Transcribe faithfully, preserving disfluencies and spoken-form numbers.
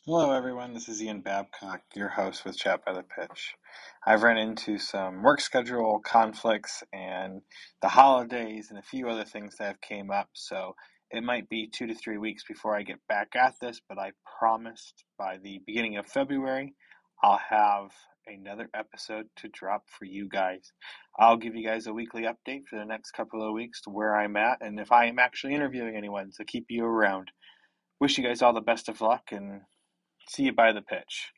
Hello, everyone. This is Ian Babcock, your host with Chat by the Pitch. I've run into some work schedule conflicts and the holidays and a few other things that have came up, so it might be two to three weeks before I get back at this, but I promised by the beginning of February I'll have another episode to drop for you guys. I'll give you guys a weekly update for the next couple of weeks to where I'm at and if I am actually interviewing anyone, so keep you around. Wish you guys all the best of luck and see you by the pitch.